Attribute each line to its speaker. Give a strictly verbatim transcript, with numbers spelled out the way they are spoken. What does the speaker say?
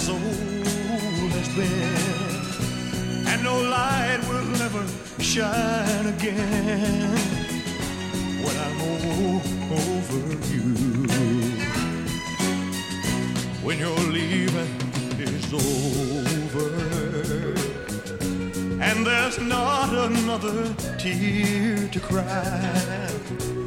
Speaker 1: soul has been, and no light will ever shine again when I'm over you. When your leaving is over and there's not another tear to cry,